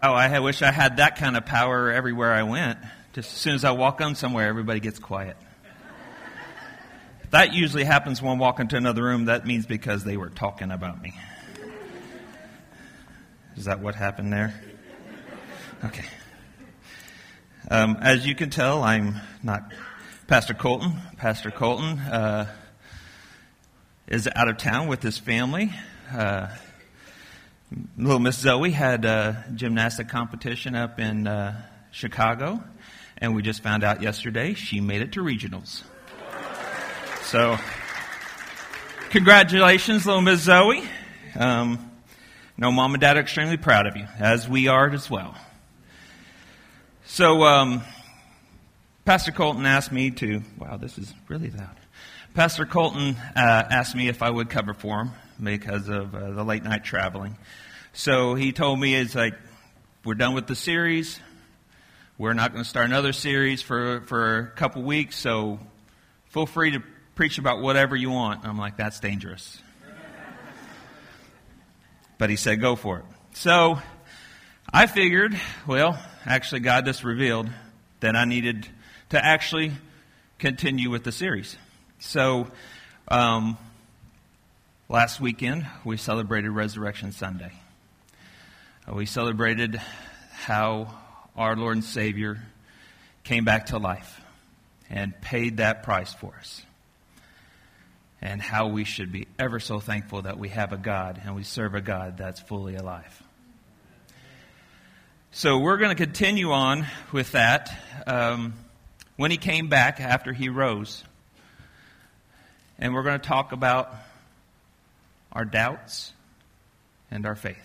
Oh, I wish I had that kind of power everywhere I went. Just as soon as I walk on somewhere, everybody gets quiet. That usually happens when I walk into another room. That means because they were talking about me. Is that what happened there? Okay. As you can tell, I'm not Pastor Colton. Pastor Colton is out of town with his family. Little Miss Zoe had a gymnastic competition up in Chicago, and we just found out yesterday she made it to regionals. So, congratulations, little Miss Zoe. Mom and Dad are extremely proud of you, as we are as well. So, Pastor Colton asked me to, wow, this is really loud. Pastor Colton asked me if I would cover for him because of the late night traveling. So he told me, it's like, we're done with the series. We're not going to start another series for a couple weeks, so feel free to preach about whatever you want. I'm like, that's dangerous. But he said, go for it. So I figured, well, actually God just revealed that I needed to actually continue with the series. So last weekend we celebrated Resurrection Sunday. We celebrated how our Lord and Savior came back to life and paid that price for us. And how we should be ever so thankful that we have a God and we serve a God that's fully alive. So we're going to continue on with that. When he came back after he rose. And we're going to talk about our doubts and our faith.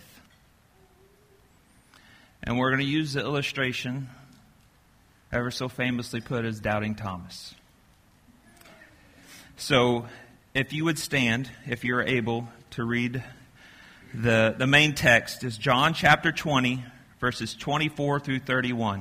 And we're going to use the illustration ever so famously put as Doubting Thomas. So if you would stand, if you're able to read the main text is John chapter 20, verses 24 through 31.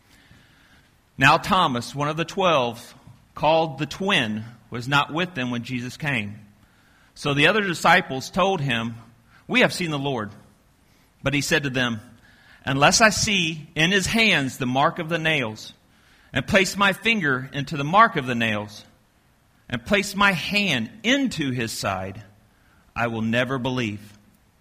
Now Thomas, one of the 12, called the twin, was not with them when Jesus came. So the other disciples told him, "We have seen the Lord." But he said to them, "Unless I see in his hands the mark of the nails, and place my finger into the mark of the nails, and place my hand into his side, I will never believe."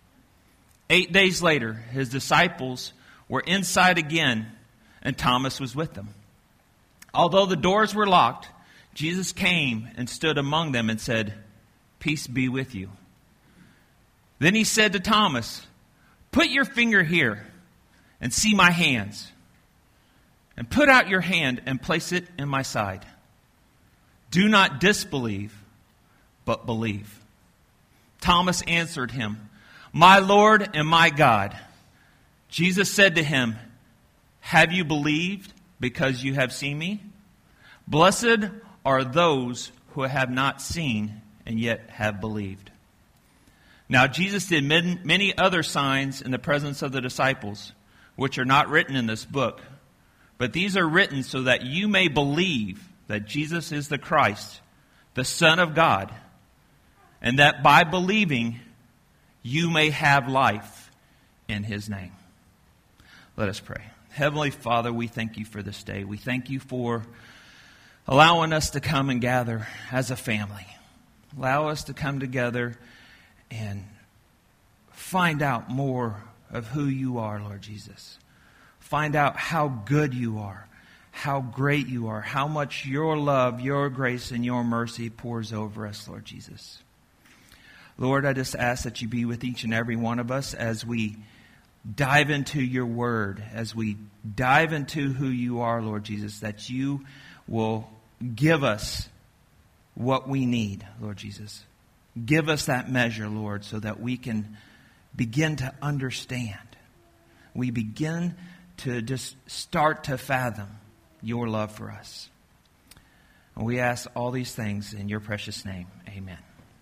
8 days later, his disciples were inside again, and Thomas was with them. Although the doors were locked, Jesus came and stood among them and said, "Peace be with you." Then he said to Thomas, "Put your finger here and see my hands, and put out your hand and place it in my side. Do not disbelieve, but believe." Thomas answered him, "My Lord and my God." Jesus said to him, "Have you believed because you have seen me? Blessed are those who have not seen and yet have believed." Now Jesus did many other signs in the presence of the disciples, which are not written in this book. But these are written so that you may believe that Jesus is the Christ, the Son of God, and that by believing you may have life in his name. Let us pray. Heavenly Father, we thank you for this day. We thank you for allowing us to come and gather as a family. Allow us to come together and find out more of who you are, Lord Jesus. Find out how good you are, how great you are, how much your love, your grace, and your mercy pours over us, Lord Jesus. Lord, I just ask that you be with each and every one of us as we dive into your word, as we dive into who you are, Lord Jesus, that you will give us what we need, Lord Jesus. Give us that measure, Lord, so that we can begin to understand. We begin to just start to fathom your love for us. And we ask all these things in your precious name. Amen.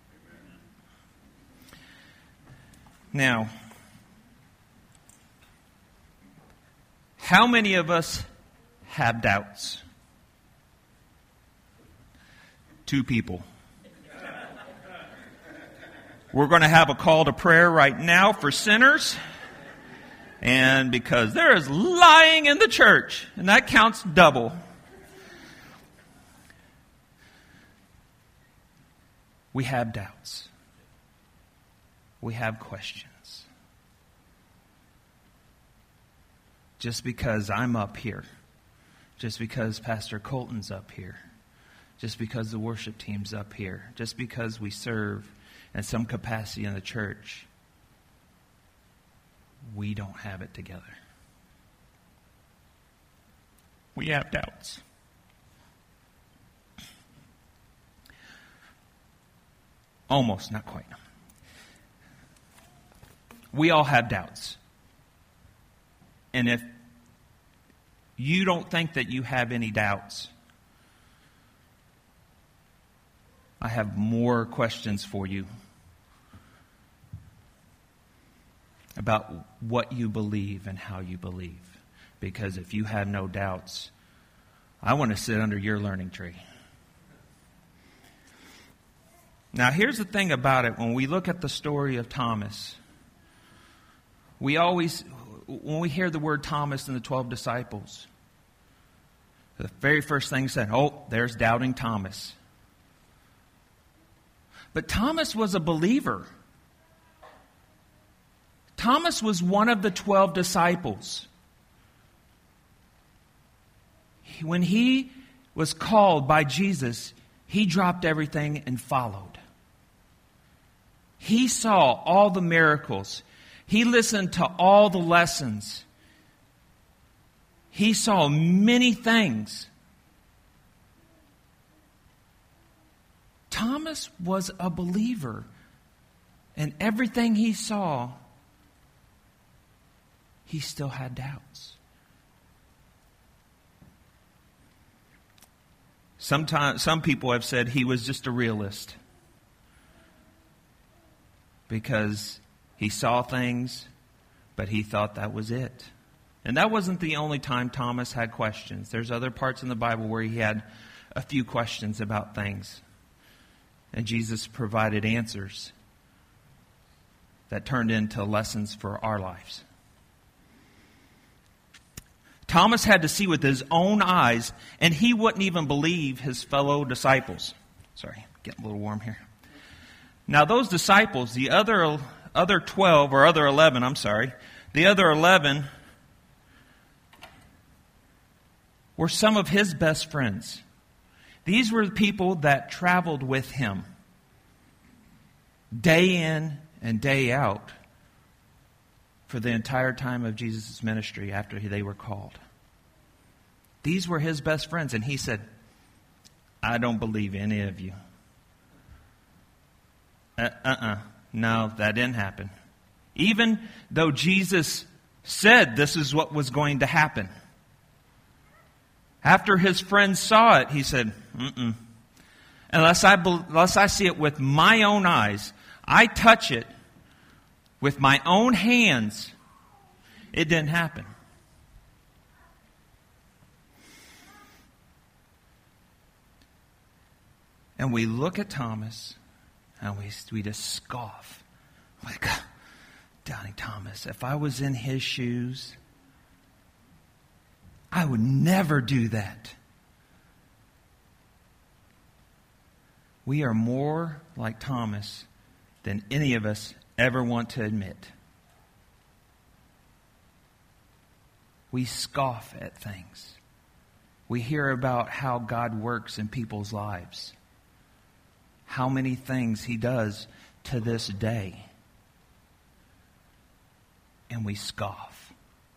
Now, how many of us have doubts? 2 people. We're going to have a call to prayer right now for sinners. And because there is lying in the church, and that counts double. We have doubts. We have questions. Just because I'm up here, just because Pastor Colton's up here, just because the worship team's up here, just because we serve in some capacity in the church, we don't have it together. We have doubts. Almost, not quite. We all have doubts. And if you don't think that you have any doubts, I have more questions for you about what you believe and how you believe. Because if you have no doubts, I want to sit under your learning tree. Now, here's the thing about it. When we look at the story of Thomas, we always, when we hear the word Thomas and the 12 disciples, the very first thing said, oh, there's doubting Thomas. But Thomas was a believer. Thomas was one of the 12 disciples. When he was called by Jesus, he dropped everything and followed. He saw all the miracles. He listened to all the lessons. He saw many things. Thomas was a believer. And everything he saw, he still had doubts. Sometimes, some people have said he was just a realist because he saw things, but he thought that was it. And that wasn't the only time Thomas had questions. There's other parts in the Bible where he had a few questions about things. And Jesus provided answers that turned into lessons for our lives. Thomas had to see with his own eyes, and he wouldn't even believe his fellow disciples. Sorry, getting a little warm here. Now those disciples, the other 12, or other 11, the other 11 were some of his best friends. These were the people that traveled with him day in and day out for the entire time of Jesus' ministry after they were called. These were his best friends, and he said, I don't believe any of you. No, that didn't happen. Even though Jesus said this is what was going to happen. After his friends saw it, he said, Unless I see it with my own eyes, I touch it with my own hands, it didn't happen. And we look at Thomas and we just scoff. Like, doubting Thomas. If I was in his shoes, I would never do that. We are more like Thomas than any of us ever want to admit. We scoff at things. We hear about how God works in people's lives. How many things He does to this day. And we scoff.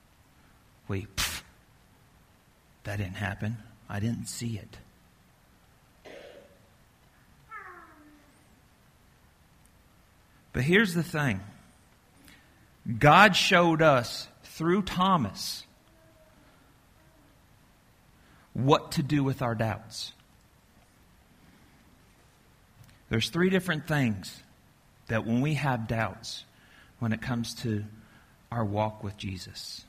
That didn't happen. I didn't see it. But here's the thing. God showed us through Thomas what to do with our doubts. There's 3 different things that when we have doubts, when it comes to our walk with Jesus.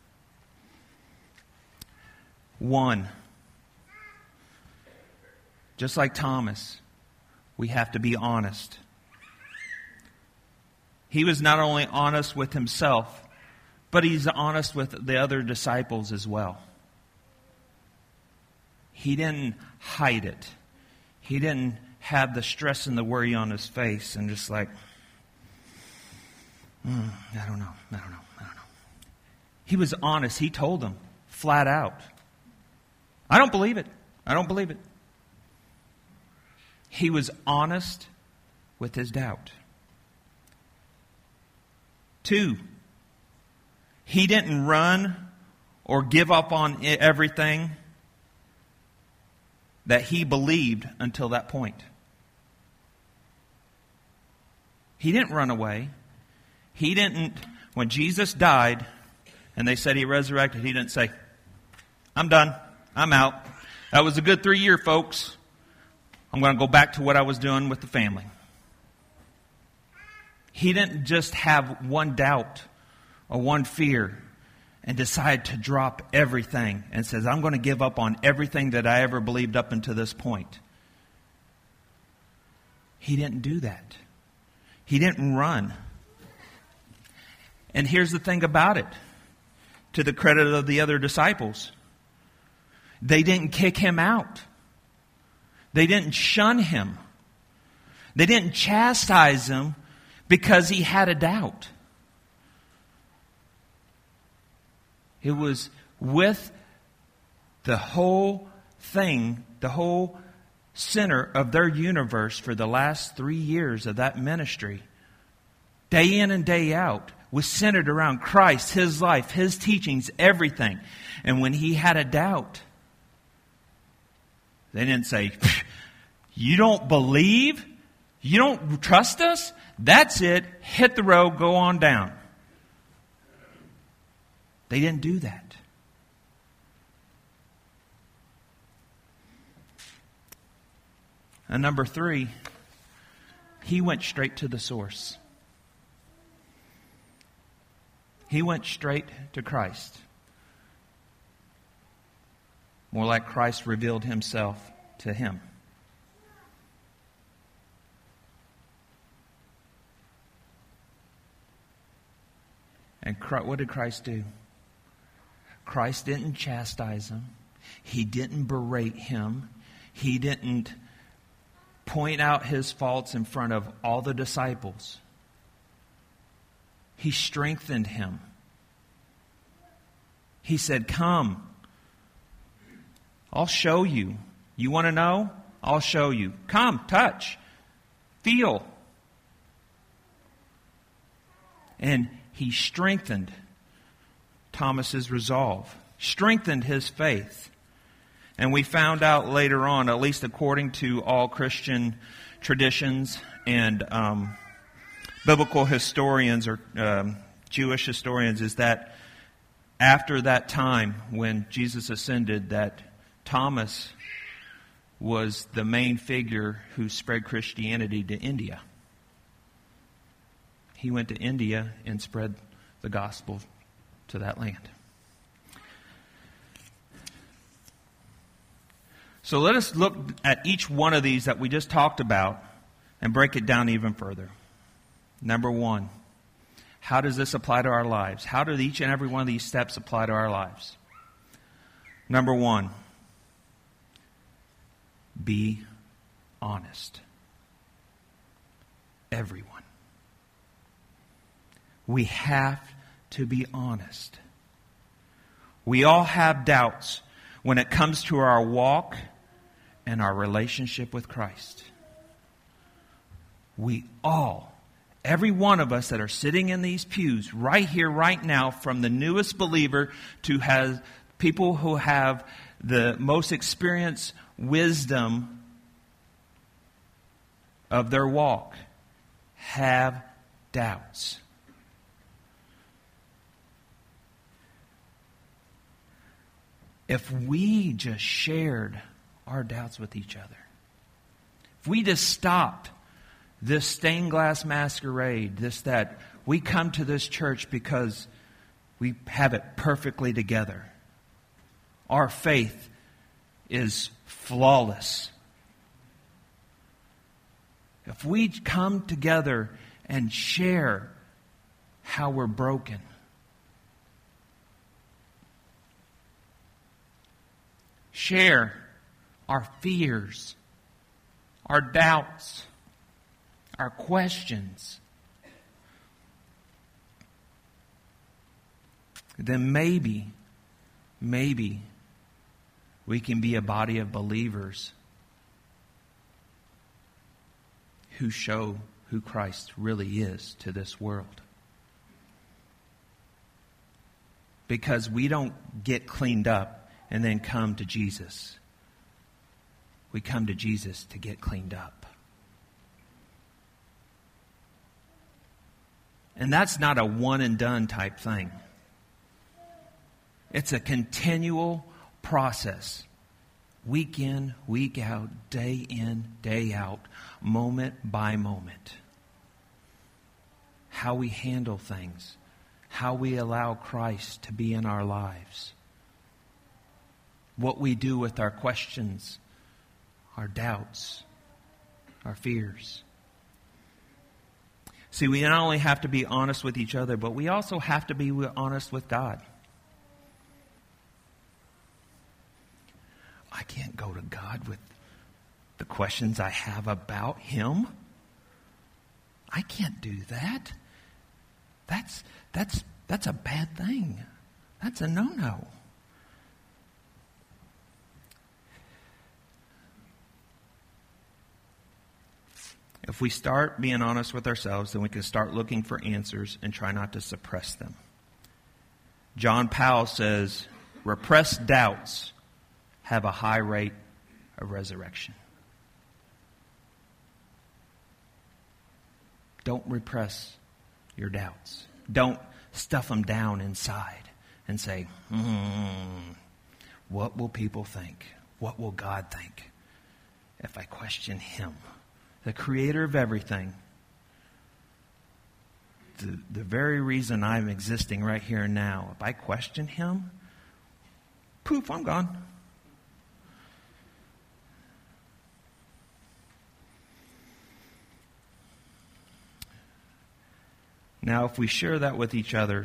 1, just like Thomas, we have to be honest. He was not only honest with himself, But he's honest with the other disciples as well. He didn't hide it. He didn't have the stress and the worry on his face and just like, I don't know. He was honest. He told them flat out, I don't believe it. He was honest with his doubt. 2, he didn't run or give up on everything that he believed until that point. He didn't run away. He didn't, when Jesus died and they said he resurrected, he didn't say, I'm done. I'm out. That was a good 3 year, folks. I'm going to go back to what I was doing with the family. He didn't just have one doubt or one fear and decide to drop everything and says, I'm going to give up on everything that I ever believed up until this point. He didn't do that. He didn't run. And here's the thing about it, to the credit of the other disciples. They didn't kick him out. They didn't shun him. They didn't chastise him because he had a doubt. It was with the whole thing, the whole center of their universe for the last 3 years of that ministry, day in and day out, was centered around Christ, His life, His teachings, everything. And when he had a doubt, they didn't say, you don't believe? You don't trust us? That's it. Hit the road, go on down. They didn't do that. And number 3, he went straight to the source. He went straight to Christ. More like Christ revealed Himself to him. And what did Christ do? Christ didn't chastise him. He didn't berate him. He didn't point out his faults in front of all the disciples. He strengthened him. He said, come, I'll show you. You want to know? I'll show you. Come, touch, feel. And he strengthened Thomas's resolve, strengthened his faith. And we found out later on, at least according to all Christian traditions and biblical historians or Jewish historians, is that after that time when Jesus ascended, that Thomas was the main figure who spread Christianity to India. He went to India and spread the gospel to that land. So let us look at each one of these that we just talked about and break it down even further. Number 1, how does this apply to our lives? How do each and every one of these steps apply to our lives? Number 1, be honest. Everyone. We have to be honest. We all have doubts when it comes to our walk and our relationship with Christ. We all, every one of us that are sitting in these pews right here, right now, from the newest believer to have people who have the most experienced wisdom of their walk, have doubts. If we just shared our doubts with each other, if we just stopped this stained glass masquerade, that we come to this church because we have it perfectly together. Our faith is flawless. If we come together and share how we're broken, share our fears, our doubts, our questions, then maybe we can be a body of believers who show who Christ really is to this world. Because we don't get cleaned up and then come to Jesus. We come to Jesus to get cleaned up. And that's not a one and done type thing. It's a continual process. Week in, week out, day in, day out, moment by moment. How we handle things. How we allow Christ to be in our lives. What we do with our questions, our doubts, our fears. See, we not only have to be honest with each other, but we also have to be honest with God. I can't go to God with the questions I have about Him. I can't do that. That's a bad thing. That's a no-no. If we start being honest with ourselves, then we can start looking for answers and try not to suppress them. John Powell says, repressed doubts have a high rate of resurrection. Don't repress your doubts. Don't stuff them down inside and say, what will people think? What will God think if I question Him? The creator of everything. The very reason I'm existing right here and now. If I question Him, poof, I'm gone. Now, if we share that with each other,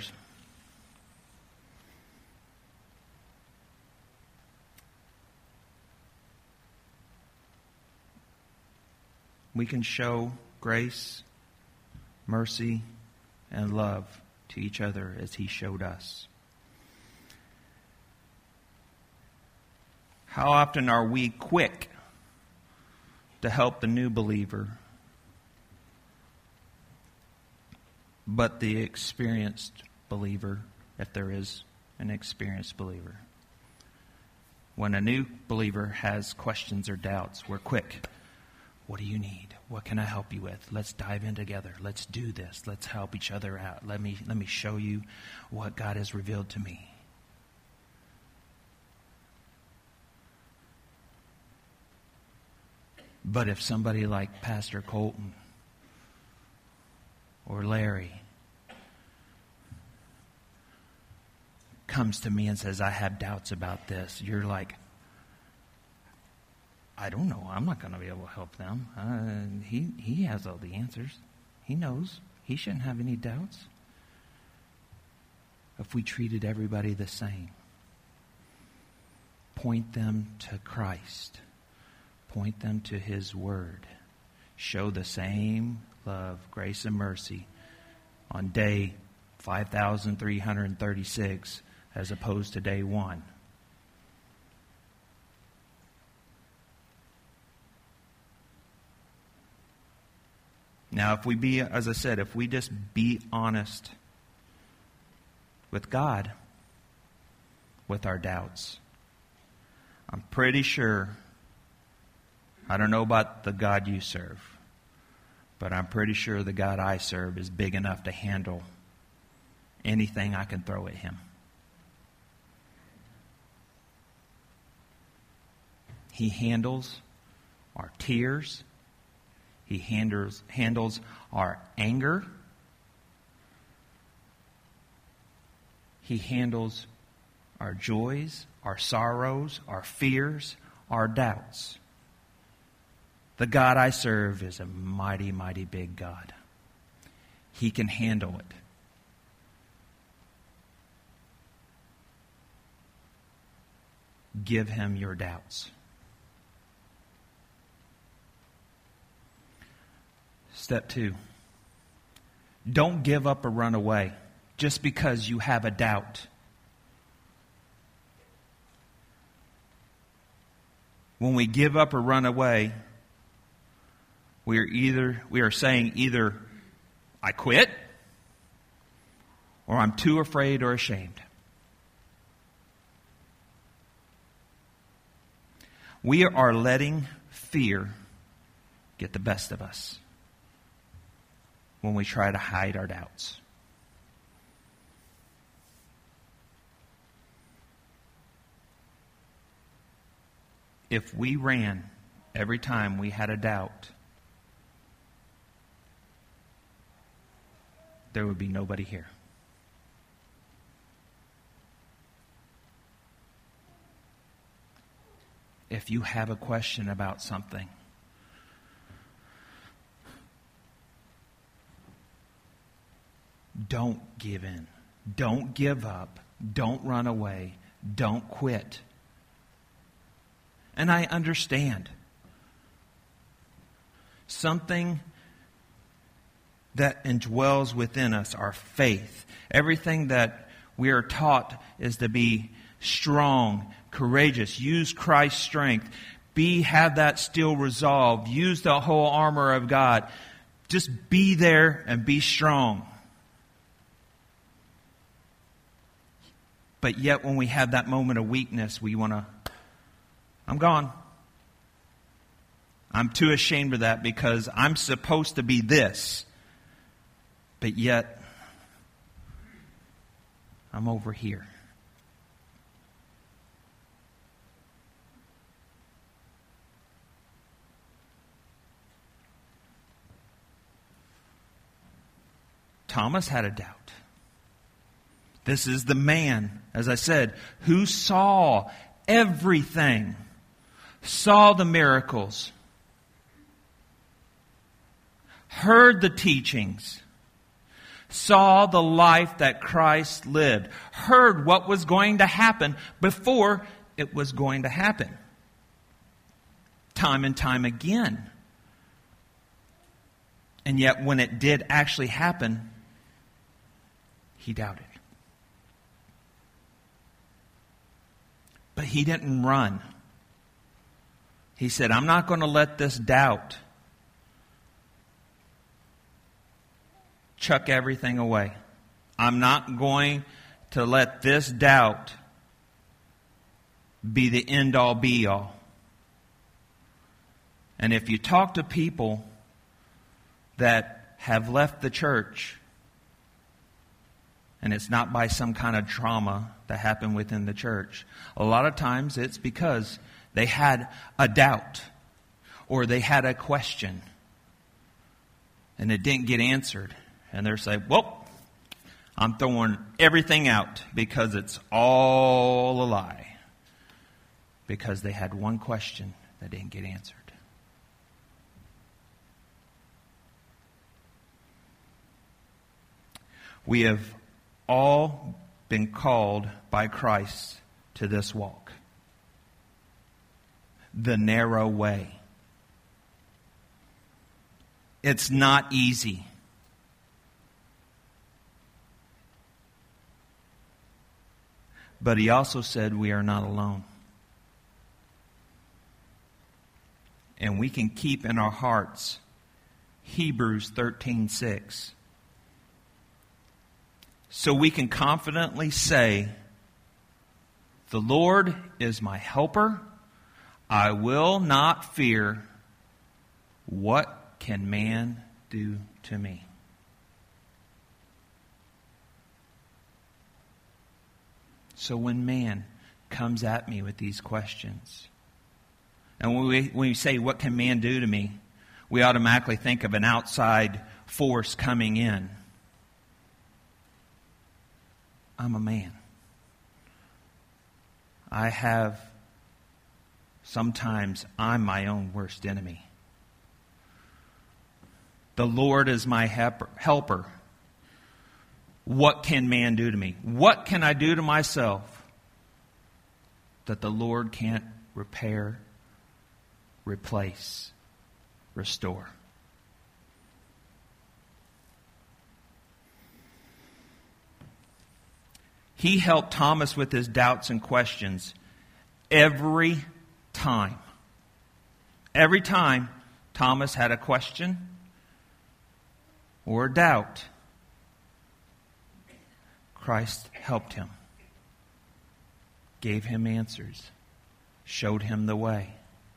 we can show grace, mercy, and love to each other as He showed us. How often are we quick to help the new believer, but the experienced believer, if there is an experienced believer? When a new believer has questions or doubts, we're quick. What do you need? What can I help you with? Let's dive in together. Let's do this. Let's help each other out. Let me show you what God has revealed to me. But if somebody like Pastor Colton or Larry comes to me and says, I have doubts about this, you're like, I don't know. I'm not going to be able to help them. He has all the answers. He knows. He shouldn't have any doubts. If we treated everybody the same, point them to Christ, point them to His Word, show the same love, grace, and mercy on day 5,336 as opposed to day 1. Now, if we just be honest with God, with our doubts, I'm pretty sure, I don't know about the God you serve, but I'm pretty sure the God I serve is big enough to handle anything I can throw at Him. He handles our tears. He handles our anger. He handles our joys, our sorrows, our fears, our doubts. The God I serve is a mighty, mighty big God. He can handle it. give Him your doubts. Step 2. Don't give up or run away just because you have a doubt. When we give up or run away, we are saying either I quit or I'm too afraid or ashamed. We are letting fear get the best of us when we try to hide our doubts. If we ran every time we had a doubt, there would be nobody here. If you have a question about something, don't give in. Don't give up. Don't run away. Don't quit. And I understand. Something that indwells within us, our faith. Everything that we are taught is to be strong, courageous, use Christ's strength, have that steel resolve, use the whole armor of God. Just be there and be strong. But yet when we have that moment of weakness, we want to, I'm gone. I'm too ashamed of that because I'm supposed to be this. But yet, I'm over here. Thomas had a doubt. This is the man, as I said, who saw everything, saw the miracles, heard the teachings, saw the life that Christ lived, heard what was going to happen before it was going to happen. Time and time again. And yet when it did actually happen, he doubted. But he didn't run. He said, I'm not going to let this doubt chuck everything away. I'm not going to let this doubt be the end-all, be-all. And if you talk to people that have left the church, and it's not by some kind of trauma that happened within the church, a lot of times it's because they had a doubt or they had a question and it didn't get answered. And they're saying, well, I'm throwing everything out because it's all a lie. Because they had one question that didn't get answered. We have all been called by Christ to this walk. The narrow way. It's not easy. But he also said we are not alone. And we can keep in our hearts Hebrews 13:6. So we can confidently say, the Lord is my helper. I will not fear. What can man do to me? So when man comes at me with these questions, and when we say, what can man do to me? We automatically think of an outside force coming in. I'm a man. Sometimes I'm my own worst enemy. The Lord is my helper. What can man do to me? What can I do to myself? that the Lord can't repair, replace, restore. He helped Thomas with his doubts and questions every time. Every time Thomas had a question or a doubt, Christ helped him, gave him answers, showed him the way.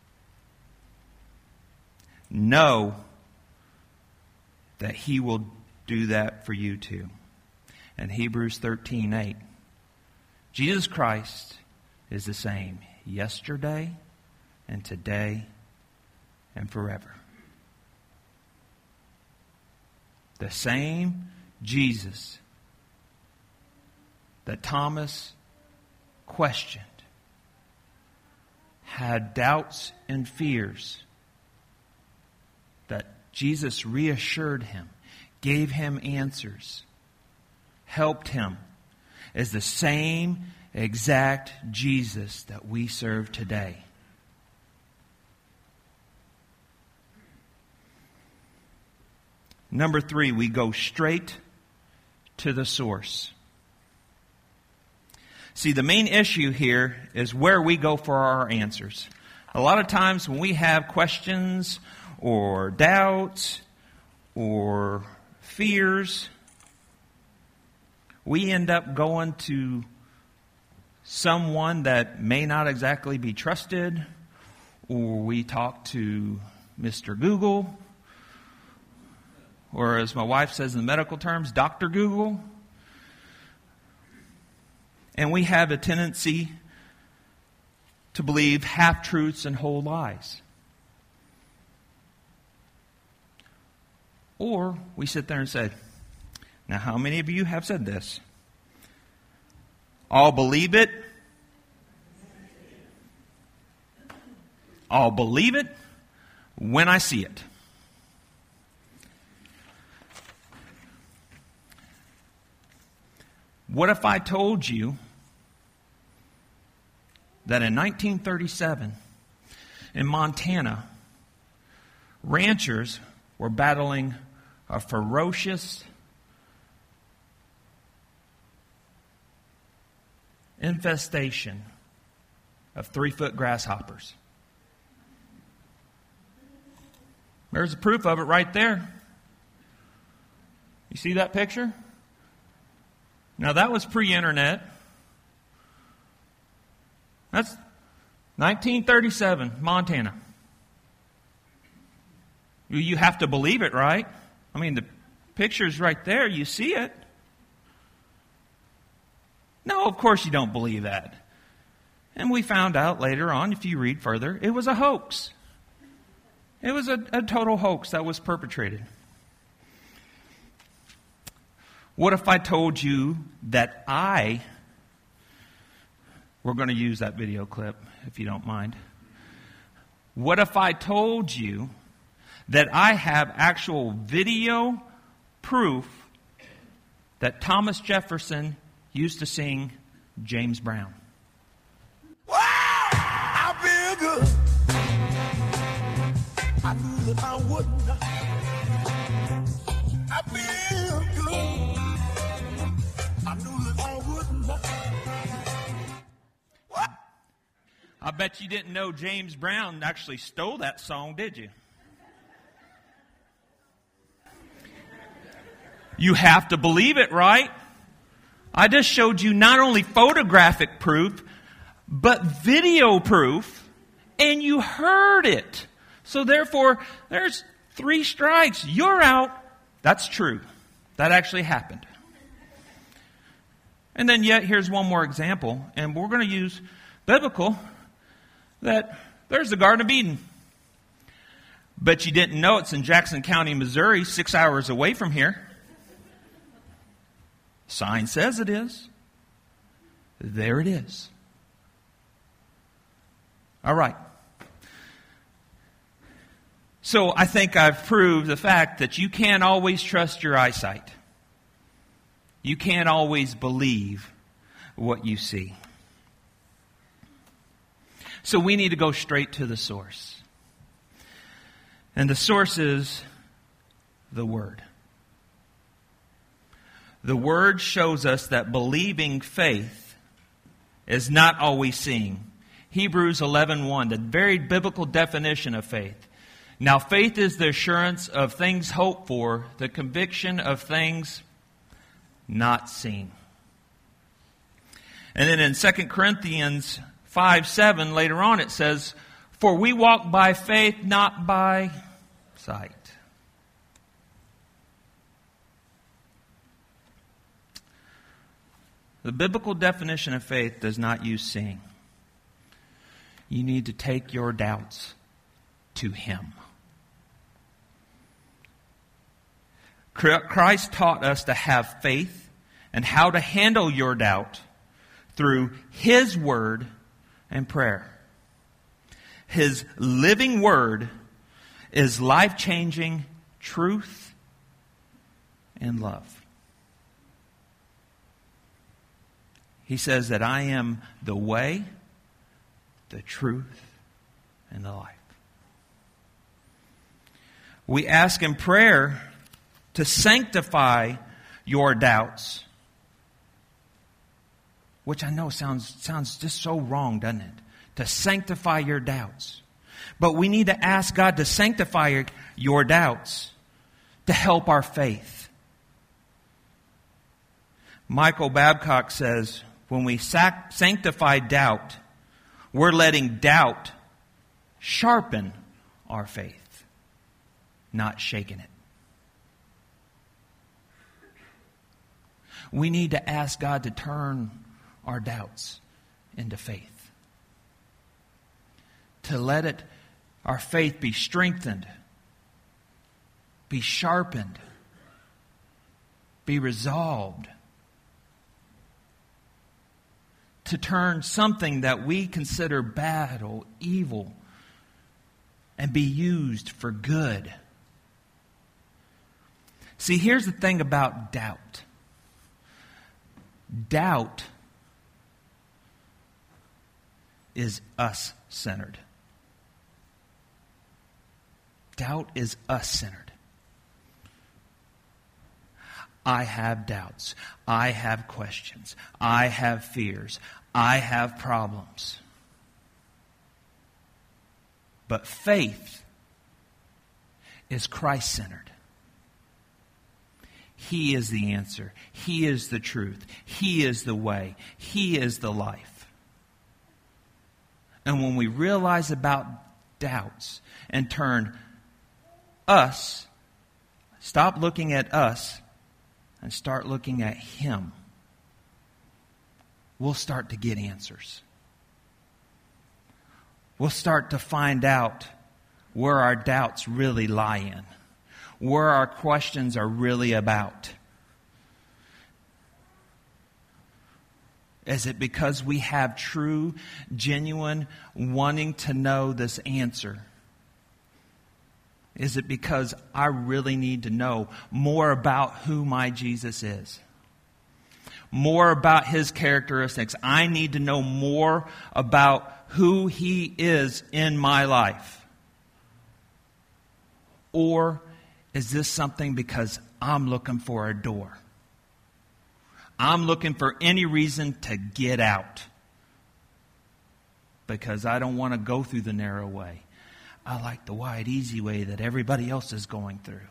Know that He will do that for you too. In Hebrews 13:8, Jesus Christ is the same yesterday and today and forever. The same Jesus that Thomas questioned, had doubts and fears, that Jesus reassured him, gave him answers, helped him, is the same exact Jesus that we serve today. Number 3, we go straight to the source. See, the main issue here is where we go for our answers. A lot of times when we have questions or doubts or fears, we end up going to someone that may not exactly be trusted, or we talk to Mr. Google, or as my wife says in the medical terms, Dr. Google. And we have a tendency to believe half-truths and whole lies. Or we sit there and say, now how many of you have said this? I'll believe it. I'll believe it when I see it. What if I told you that in 1937, in Montana, ranchers were battling a ferocious infestation of 3-foot grasshoppers? There's the proof of it right there. You see that picture? Now that was pre-internet. That's 1937, Montana. You have to believe it, right? I mean, the picture's right there. You see it. No, of course you don't believe that. And we found out later on, if you read further, it was a hoax. It was a total hoax that was perpetrated. What if I told you that we're going to use that video clip, if you don't mind. What if I told you that I have actual video proof that Thomas Jefferson used to sing James Brown? Wow, I feel good. I knew that I wouldn't. I feel good. I knew that I wouldn't. What? I bet you didn't know James Brown actually stole that song, did you? You have to believe it, right? I just showed you not only photographic proof, but video proof, and you heard it. So therefore, there's 3 strikes. You're out. That's true. That actually happened. And then yet, here's one more example, and we're going to use biblical, that there's the Garden of Eden. But you didn't know it's in Jackson County, Missouri, 6 hours away from here. Sign says it is. There it is. All right. So I think I've proved the fact that you can't always trust your eyesight. You can't always believe what you see. So we need to go straight to the source. And the source is the Word. The Word shows us that believing faith is not always seeing. Hebrews 11:1, the very biblical definition of faith. Now faith is the assurance of things hoped for, the conviction of things not seen. And then in 2 Corinthians 5:7, later on it says, for we walk by faith, not by sight. The biblical definition of faith does not use seeing. You need to take your doubts to Him. Christ taught us to have faith and how to handle your doubt through His Word and prayer. His living Word is life-changing truth and love. He says that I am the way, the truth, and the life. We ask in prayer to sanctify your doubts, which I know sounds just so wrong, doesn't it? To sanctify your doubts. But we need to ask God to sanctify your doubts to help our faith. Michael Babcock says, when we sanctify doubt, we're letting doubt sharpen our faith, not shaking it. We need to ask God to turn our doubts into faith. To let our faith be strengthened, be sharpened, be resolved. To turn something that we consider bad or evil and be used for good. See, here's the thing about doubt. Doubt is us-centered. Doubt is us-centered. I have doubts. I have questions. I have fears. I have problems. But faith is Christ-centered. He is the answer. He is the truth. He is the way. He is the life. And when we realize about doubts and turn us, stop looking at us and start looking at Him, we'll start to get answers. We'll start to find out where our doubts really lie in, where our questions are really about. Is it because we have true, genuine wanting to know this answer? Is it because I really need to know more about who my Jesus is? More about His characteristics. I need to know more about who He is in my life. Or is this something because I'm looking for a door? I'm looking for any reason to get out. Because I don't want to go through the narrow way. I like the wide, easy way that everybody else is going through.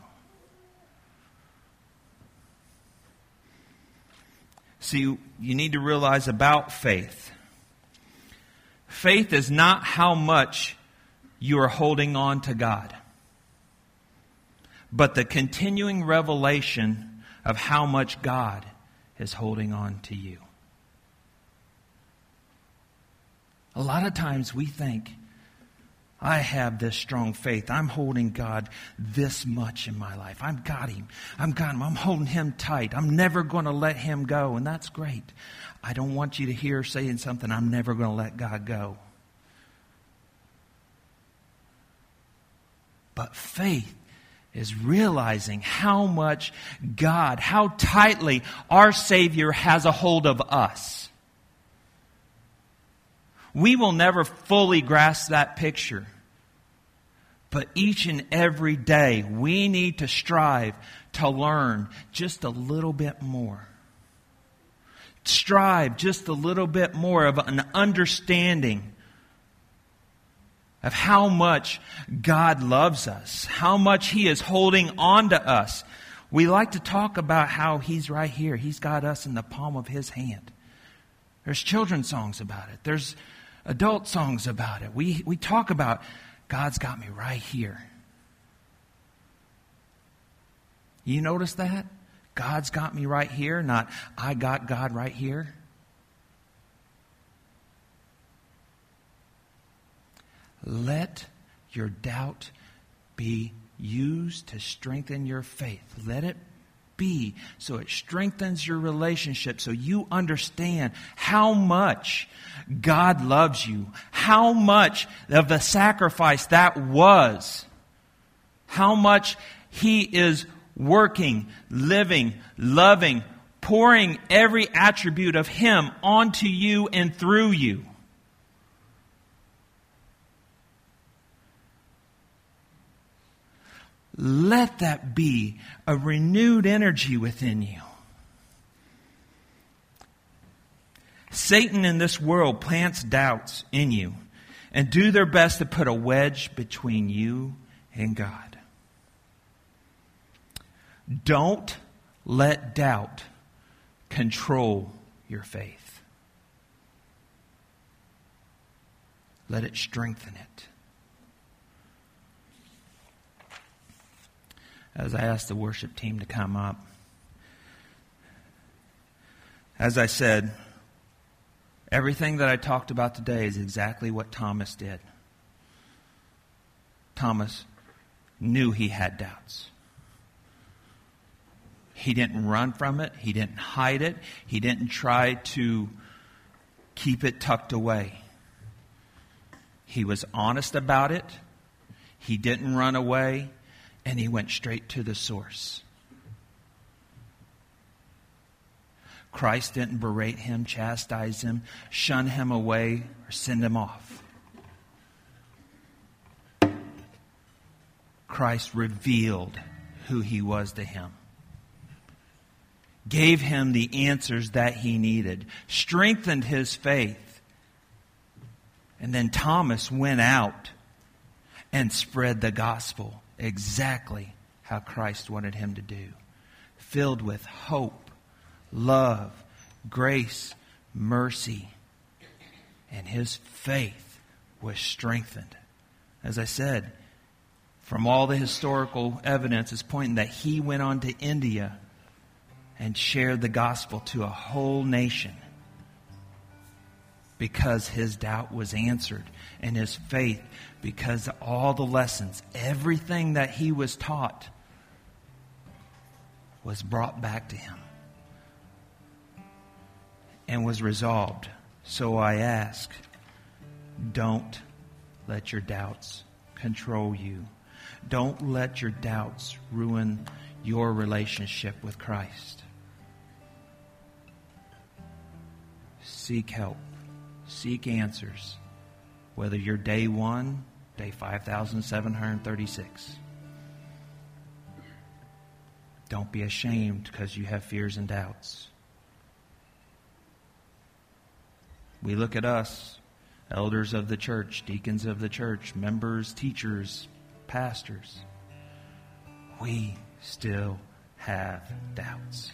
See, you need to realize about faith. Faith is not how much you are holding on to God, but the continuing revelation of how much God is holding on to you. A lot of times we think, I have this strong faith. I'm holding God this much in my life. I've got Him. I'm holding Him tight. I'm never going to let Him go. And that's great. I don't want you to hear saying something, I'm never going to let God go. But faith is realizing how much God, how tightly our Savior has a hold of us. We will never fully grasp that picture. But each and every day, we need to strive to learn just a little bit more. Strive just a little bit more of an understanding of how much God loves us, how much He is holding on to us. We like to talk about how He's right here. He's got us in the palm of His hand. There's children's songs about it. There's adult songs about it. We talk about God's got me right here. You notice that? God's got me right here, not I got God right here. Let your doubt be used to strengthen your faith. Let it be so it strengthens your relationship, so you understand how much God loves you, how much of the sacrifice that was, how much He is working, living, loving, pouring every attribute of Him onto you and through you. Let that be a renewed energy within you. Satan in this world plants doubts in you and do their best to put a wedge between you and God. Don't let doubt control your faith. Let it strengthen it. As I ask the worship team to come up, as I said, everything that I talked about today is exactly what Thomas did. Thomas knew he had doubts. He didn't run from it. He didn't hide it. He didn't try to keep it tucked away. He was honest about it. He didn't run away. And he went straight to the source. Christ didn't berate him, chastise him, shun him away, or send him off. Christ revealed who He was to him. Gave him the answers that he needed. Strengthened his faith. And then Thomas went out and spread the gospel. Exactly how Christ wanted him to do. Filled with hope, love, grace, mercy. And his faith was strengthened. As I said, from all the historical evidence is pointing that he went on to India and shared the gospel to a whole nation. Because his doubt was answered, and his faith, because all the lessons, everything that he was taught was brought back to him and was resolved. So I ask, don't let your doubts control you. Don't let your doubts ruin your relationship with Christ. Seek help. Seek answers, whether you're day 1, day 5,736. Don't be ashamed because you have fears and doubts. We look at us, elders of the church, deacons of the church, members, teachers, pastors. We still have doubts.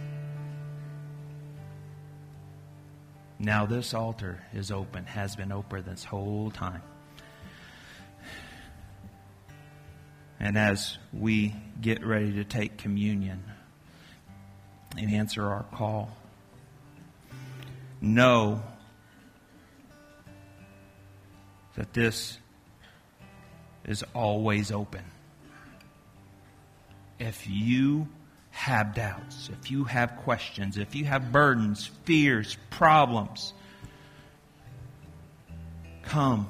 Now this altar is open, has been open this whole time. And as we get ready to take communion and answer our call, know that this is always open. If you have doubts, if you have questions, if you have burdens, fears, problems, come,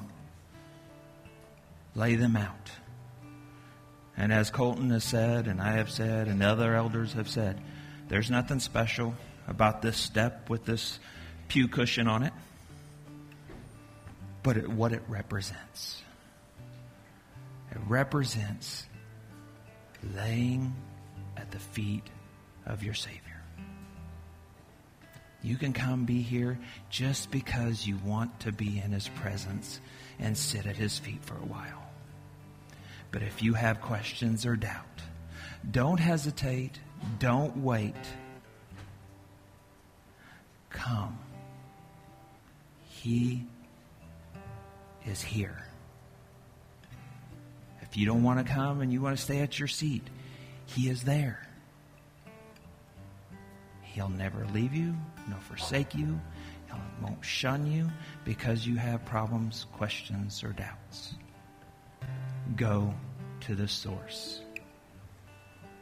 lay them out. And as Colton has said, and I have said, and other elders have said, there's nothing special about this step with this pew cushion on it. but what it represents. It represents laying at the feet of your Savior. You can come be here just because you want to be in His presence and sit at His feet for a while. But if you have questions or doubt, don't hesitate. Don't wait. Come. He is here. If you don't want to come and you want to stay at your seat, He is there. He'll never leave you, nor forsake you. He won't shun you because you have problems, questions, or doubts. Go to the source.